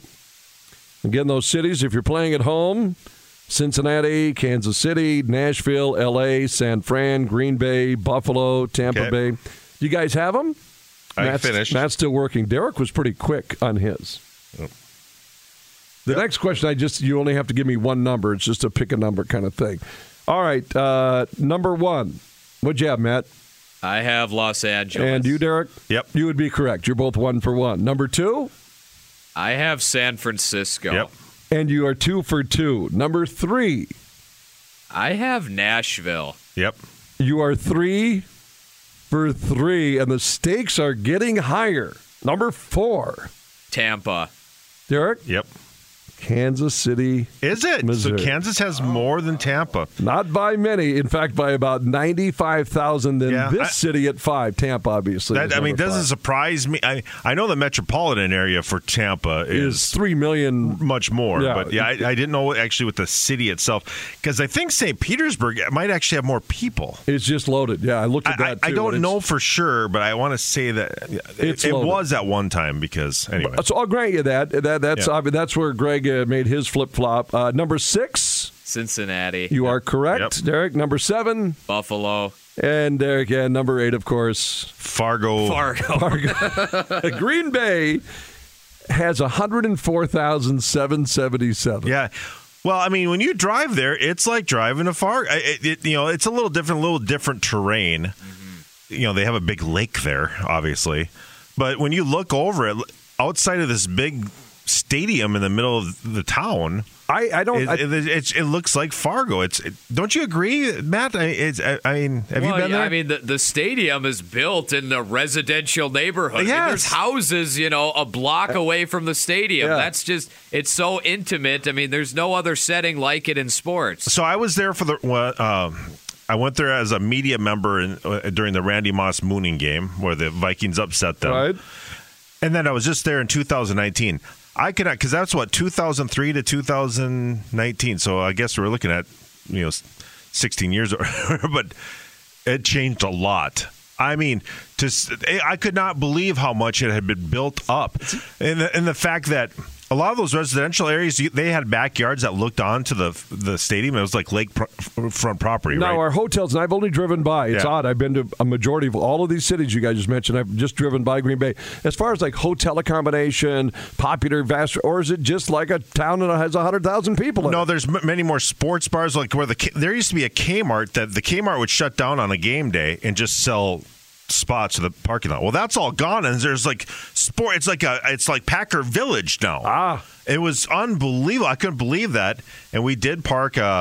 Again, those cities, if you're playing at home, Cincinnati, Kansas City, Nashville, L A, San Fran, Green Bay, Buffalo, Tampa Okay. Bay. You guys have them? I Matt's, finished. Matt's still working. Derek was pretty quick on his. Yep. The Yep. next question, I just you only have to give me one number. It's just a pick a number kind of thing. All right, uh, number one. What'd you have, Matt? I have Los Angeles. And you, Derek? Yep. You would be correct. You're both one for one. Number two? I have San Francisco. Yep. And you are two for two. Number three? I have Nashville. Yep. You are three for three, and the stakes are getting higher. Number four? Tampa. Derek? Yep. Kansas City. Is it? Missouri. So Kansas has more than Tampa. Not by many. In fact, by about ninety-five thousand than Yeah, this I- city at five. Tampa, obviously. That, is I mean, number doesn't five. surprise me. I, I know the metropolitan area for Tampa Is is three million. much more. Yeah. But yeah, I, I didn't know actually with the city itself because I think Saint Petersburg might actually have more people. It's just loaded. Yeah, I looked at I, that, I, I too, don't and know it's- for sure, but I want to say that it, It's it loaded. was at one time because anyway. So I'll grant you that. That that's Yeah. I mean, that's where Greg uh, made his flip flop. Uh, number six, Cincinnati. you are correct, Yep. Derek. Number seven, Buffalo. and Derek, yeah, number eight, of course. Fargo. Fargo. Green Bay has one hundred four thousand seven hundred seventy-seven. Yeah. Well, I mean, when you drive there, it's like driving a Fargo. It, it, you know, it's a little different, a little different terrain. Mm-hmm. You know, they have a big lake there, obviously, but when you look over it, outside of this big stadium in the middle of the town, I, I don't. it, I, it, it's, it looks like Fargo. It's it, don't you agree, Matt? I, it's, I, I mean, have well, you been yeah, there? I mean, the, the stadium is built in the residential neighborhood. I mean, Yes. there's houses, you know, a block away from the stadium. Yeah. That's just, it's so intimate. I mean, there's no other setting like it in sports. So I was there for the. well, Um, I went there as a media member in, uh, during the Randy Moss Mooning game where the Vikings upset them. right? And then I was just there in two thousand nineteen. I cannot, because that's what, two thousand three to two thousand nineteen. So I guess we're looking at, you know, sixteen years, but it changed a lot. I mean, just I could not believe how much it had been built up. And the, and the fact that a lot of those residential areas, they had backyards that looked onto the the stadium. It was like lakefront property, Now, right? our hotels, and I've only driven by. It's Yeah. odd. I've been to a majority of all of these cities you guys just mentioned. I've just driven by Green Bay. As far as like hotel accommodation, popular, vast, or is it just like a town that has one hundred thousand people in No, it? there's m- many more sports bars. Like where the K- there used to be a Kmart that the Kmart would shut down on a game day and just sell spots to the parking lot. Well, that's all gone, and there's like sport. It's like a it's like Packer Village now. Ah. It was unbelievable. I couldn't believe that. And we did park uh,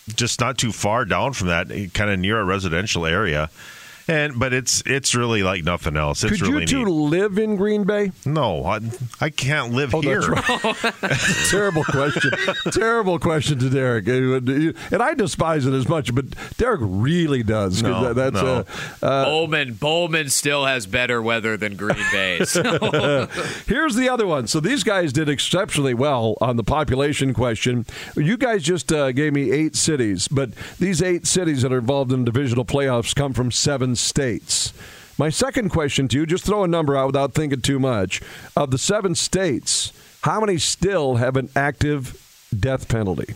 just not too far down from that, kind of near a residential area. And but it's it's really like nothing else. It's Could really you two neat. live in Green Bay? No, I, I can't live Oh, here. that's right. Terrible question. Terrible question to Derek. And I despise it as much, but Derek really does. 'Cause No, that, that's no. uh, uh, Bowman Bowman still has better weather than Green Bay. So. Here's the other one. So these guys did exceptionally well on the population question. You guys just uh, gave me eight cities, but these eight cities that are involved in divisional playoffs come from seven states. My second question to you, just throw a number out without thinking too much. Of the seven states, how many still have an active death penalty?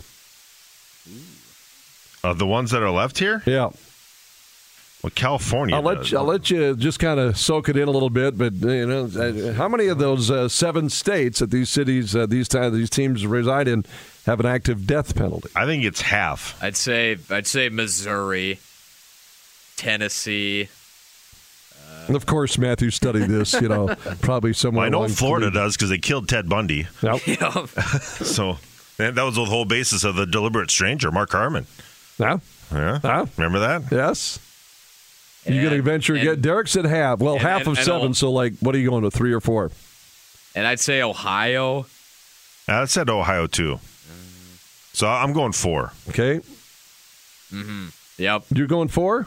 Of the ones that are left here? Yeah. Well, California I'll let does. you, I'll let you just kind of soak it in a little bit, but you know, uh, how many of those uh, seven states that these cities, uh, these t- these teams reside in, have an active death penalty? I think it's half. I'd say I'd say Missouri, Tennessee. And of course, Matthew studied this. You know, probably somewhere. Well, I know along Florida Cleveland. does because they killed Ted Bundy. Yep. Yeah. So and that was the whole basis of the deliberate stranger, Mark Harmon. Yeah. Yeah, Yeah. remember that? Yes. You going to And- venture again? and- Derek said half. Well, and- half and- of and seven. I'll- So, like, what are you going to, three or four? And I'd say Ohio. I said Ohio too. So I'm going four. Okay. Yep. You're going four?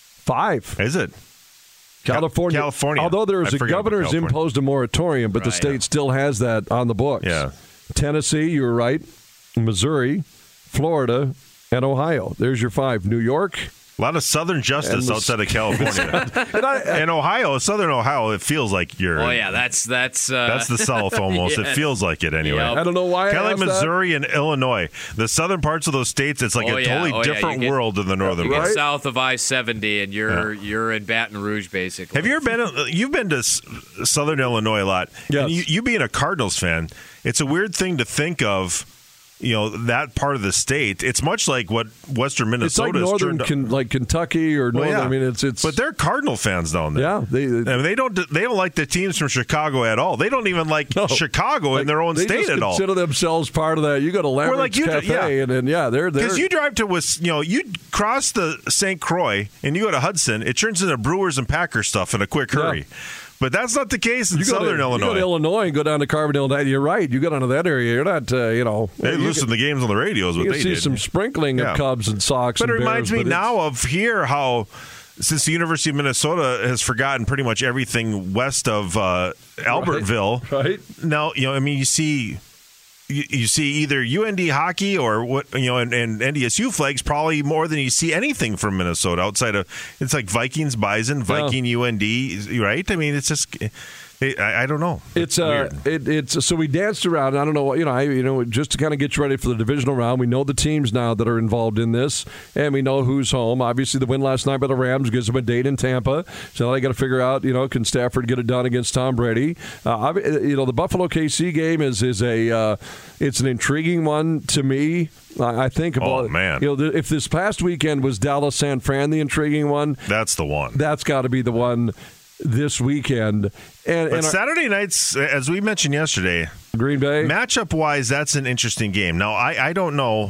Five. Is it? California. California. Although there I is a forget about governor's California. imposed a moratorium, but the Right. state still has that on the books. Yeah. Tennessee, you were right. Missouri, Florida, and Ohio. There's your five. New York. A lot of Southern justice And outside of California. And I, And Ohio, Southern Ohio, it feels like you're. Oh yeah, that's that's uh, That's the South almost. It Yes. feels like it anyway. Yep. I don't know why I Kind of like asked that. Missouri and Illinois. The southern parts of those states, it's like Oh, a yeah. totally Oh, yeah. different You get- world than the northern You get part. Right. south of I seventy, and you're you're in Baton Rouge, basically. Have you ever been? You've been to s- Southern Illinois a lot. Yes. And you, you being a Cardinals fan, it's a weird thing to think of. You know, that part of the state. It's much like what Western It's like Minnesota is northern, turned. Ken, like Kentucky or Well, northern. yeah. I mean, it's it's. But they're Cardinal fans down there. yeah, they, I mean, they don't. They don't like the teams from Chicago at all. They don't even like No. Chicago like, in their own they state just at all. consider themselves part of that. You go to Lambert's like you do- Cafe, yeah. and then yeah, they're there. Because you drive to Wis- you know, you cross the Saint Croix and you go to Hudson, it turns into Brewers and Packers stuff in a quick Yeah. hurry. But that's not the case in You go Southern to, Illinois. You go to Illinois and go down to Carbondale. You're right. You go down to that area. You're not, uh, you know. they you listen to the games on the radio is You what can they see did. some sprinkling Yeah. of Cubs and Sox. But it and reminds Bears, me but it's- now of here how since the University of Minnesota has forgotten pretty much everything west of uh, Albertville. right? Now, you know, I mean, you see you, you see either U N D hockey or what, you know, and, and N D S U flags probably more than you see anything from Minnesota outside of it's like Vikings, Bison, Viking, U N D, right? I mean, it's just it, I, I don't know. It's uh, weird. it, it's so we danced around. I don't know what you know. I you know just to kind of get you ready for the divisional round. We know the teams now that are involved in this, and we know who's home. Obviously, the win last night by the Rams gives them a date in Tampa. So now they got to figure out, you know, can Stafford get it done against Tom Brady? Uh, you know, the Buffalo K C game is is a uh, it's an intriguing one to me. I I think about Oh, man. you know th- if this past weekend was Dallas San Fran, the intriguing one, That's the one. that's got to be the one this weekend. And, But and our- Saturday nights, as we mentioned yesterday, Green Bay. matchup wise, that's an interesting game. Now, I, I don't know.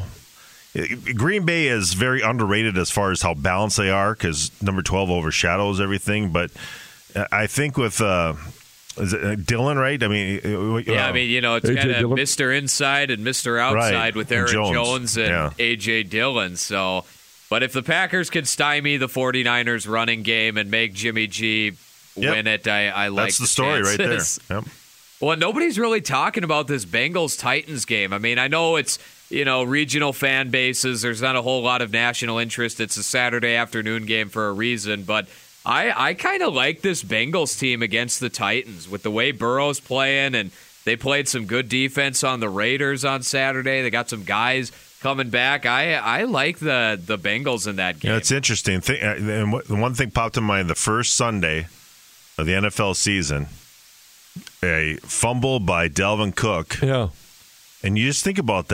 Green Bay is very underrated as far as how balanced they are because number twelve overshadows everything. But I think with uh, is it Dillon, right? I mean, Yeah, uh, I mean, you know, it's A J kind of Dillon. Mister Inside and Mister Outside Right, with and Aaron Jones. Jones, and Yeah. A J Dillon. So, but if the Packers can stymie the 49ers running game and make Jimmy G Yep. win it, I, I like that's the story right there. chances. Yep. Well, nobody's really talking about this Bengals-Titans game. I mean, I know it's, you know, regional fan bases. There's not a whole lot of national interest. It's a Saturday afternoon game for a reason. But I, I kind of like this Bengals team against the Titans with the way Burrow's playing, and they played some good defense on the Raiders on Saturday. They got some guys coming back. I I like the, the Bengals in that game. Yeah, it's interesting. Th- and what- the one thing popped in mind: the first Sunday of the N F L season, a fumble by Dalvin Cook. yeah. And you just think about that.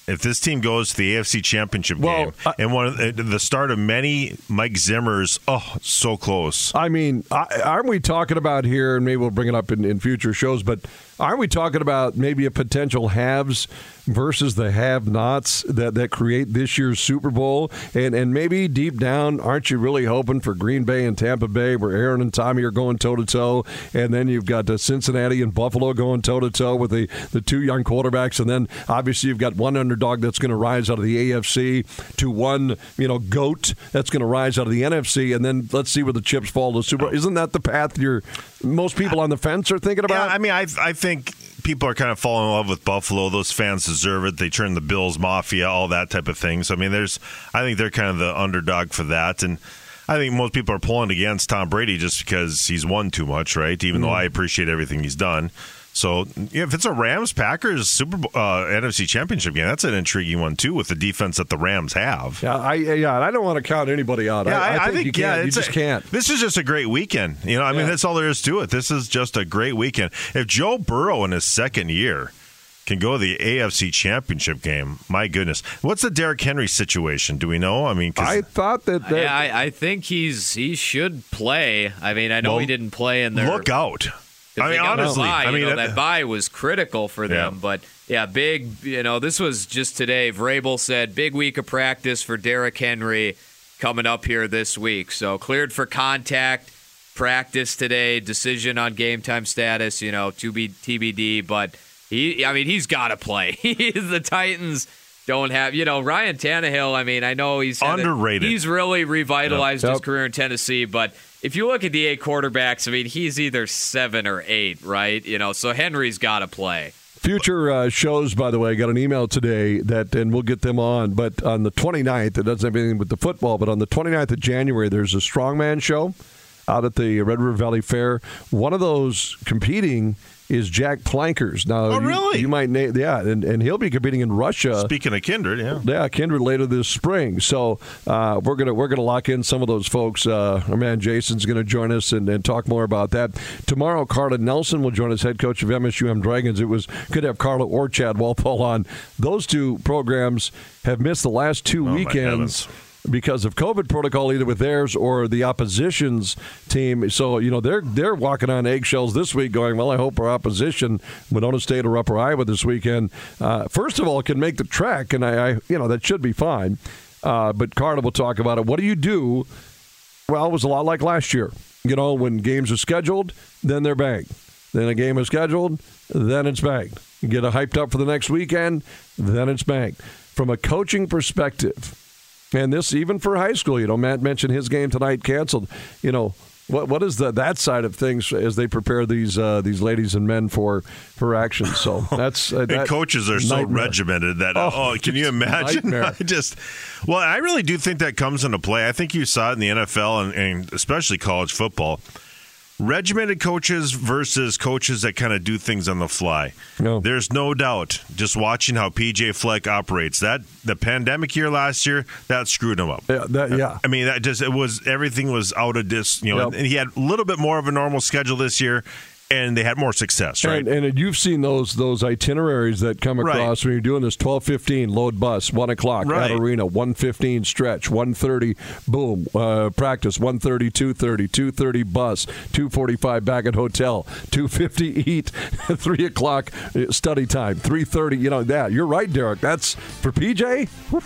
if this team goes to the A F C Championship Well, game I- and one of the, the start of many Mike Zimmers, oh, so close. I mean, I- aren't we talking about here, and maybe we'll bring it up in, in future shows, but aren't we talking about maybe a potential haves versus the have-nots that, that create this year's Super Bowl? And and maybe deep down, aren't you really hoping for Green Bay and Tampa Bay, where Aaron and Tommy are going toe-to-toe, and then you've got uh, Cincinnati and Buffalo going toe-to-toe with the, the two young quarterbacks, and then obviously you've got one underdog that's going to rise out of the A F C to one, you know, GOAT that's going to rise out of the N F C, and then let's see where the chips fall to the Super Bowl. Isn't that the path you're most people on the fence are thinking about? Yeah, I mean, I I think people are kind of falling in love with Buffalo. Those fans deserve it. They turn the Bills Mafia, all that type of thing. So, I mean, there's, I think they're kind of the underdog for that. And I think most people are pulling against Tom Brady just because he's won too much, right? Even mm. though I appreciate everything he's done. So, yeah, if it's a Rams-Packers Super Bowl, uh, N F C Championship game, that's an intriguing one, too, with the defense that the Rams have. Yeah, I yeah, and I don't want to count anybody out. Yeah, I, I, I think, think, you, can't, yeah, you it's just a, can't. This is just a great weekend. You know, I mean, Yeah. that's all there is to it. This is just a great weekend. If Joe Burrow in his second year can go to the A F C Championship game, my goodness. What's the Derrick Henry situation? Do we know? I mean, 'cause I thought that, that Yeah, I, I think he's he should play. I mean, I know Well, he didn't play in their look out. I mean, honestly, bye, I mean, you know, that- that bye was critical for them. Yeah. But yeah, big. You know, this was just today. Vrabel said big week of practice for Derrick Henry coming up here this week. So cleared for contact practice today. Decision on game time status, you know, to be T B D. But he, I mean, he's got to play. The Titans don't have, you know, Ryan Tannehill. I mean, I know he's had a- Underrated. he's really revitalized Yep. his Yep. career in Tennessee, but if you look at the eight quarterbacks, I mean, he's either seven or eight, right? You know, so Henry's got to play. Future uh, shows, by the way, I got an email today that, and we'll get them on, but on the twenty-ninth, it doesn't have anything with the football, but on the twenty-ninth of January, there's a strongman show out at the Red River Valley Fair. One of those competing is Jack Plankers. Now, Oh, you- really? You, might name, yeah, and, and he'll be competing in Russia. Speaking of Kindred, yeah. Yeah, Kindred later this spring. So uh, we're gonna we're gonna lock in some of those folks. Uh, our man Jason's gonna join us and, and talk more about that tomorrow. Carla Nelson will join us, head coach of M S U M Dragons. It was good to have Carla or Chad Walpole on. Those two programs have missed the last two Oh, my weekends heavens. because of COVID protocol, either with theirs or the opposition's team. So, you know, they're they're walking on eggshells this week going, well, I hope our opposition, Winona State or Upper Iowa this weekend, uh, first of all, can make the trek, and I, I you know, that should be fine. Uh, but Carter will talk about it. What do you do? Well, it was a lot like last year. You know, when games are scheduled, then they're banged. Then a game is scheduled, then it's banged. You get it hyped up for the next weekend, then it's banged. From a coaching perspective, and this even for high school, you know, Matt mentioned his game tonight canceled. You know, what what is the that side of things as they prepare these uh, these ladies and men for for action? So that's uh, And that coaches are so nightmare. regimented that, Oh, oh, can you imagine? nightmare. I just, well, I really do think that comes into play. I think you saw it in the N F L and, and especially college football. Regimented coaches versus coaches that kind of do things on the fly. No. There's no doubt, just watching how P J Fleck operates, that the pandemic year last year, that screwed him up. Yeah, that, yeah. I mean, that just, it was, everything was out of this, you know, Yep. and he had a little bit more of a normal schedule this year, and they had more success, right? And, and you've seen those those itineraries that come Right. across when you're doing this twelve fifteen load bus, one o'clock Right. at arena, one fifteen stretch, one thirty boom uh, practice, one thirty, two thirty, two thirty bus, two forty-five back at hotel, two fifty eat, three o'clock study time, three thirty. You know that you're right, Derek. That's for P J.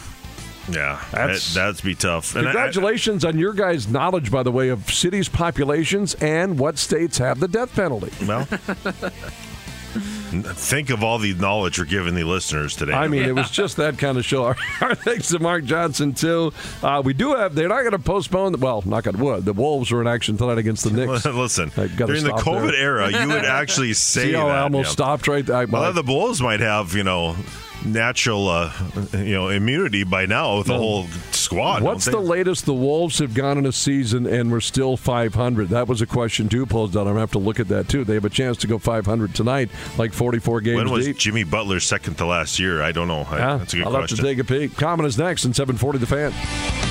Yeah, That's- that, that'd be tough. And I- Congratulations on your guys' knowledge, by the way, of cities' populations and what states have the death penalty. Well, think of all the knowledge we're giving the listeners today. I mean, it was just that kind of show. Our, our thanks to Mark Johnson, too. Uh, we do have, they're not going to postpone, the, well, knock on wood, the Wolves are in action tonight against the Knicks. Listen, I gotta during the stop COVID there. era, you would actually say See how that. I almost yeah. stopped right there? I, Well, the Bulls might have, you know, natural, uh, you know, immunity by now with the whole squad. What's the don't they? latest the Wolves have gone in a season and we're still five hundred? That was a question, too, posed out. I'm going to have to look at that, too. They have a chance to go five hundred tonight, like forty-four games When was deep. Jimmy Butler second to last year? I don't know. I- Yeah, That's a good I'll question. have to take a peek. Comment is next in seven forty The Fan.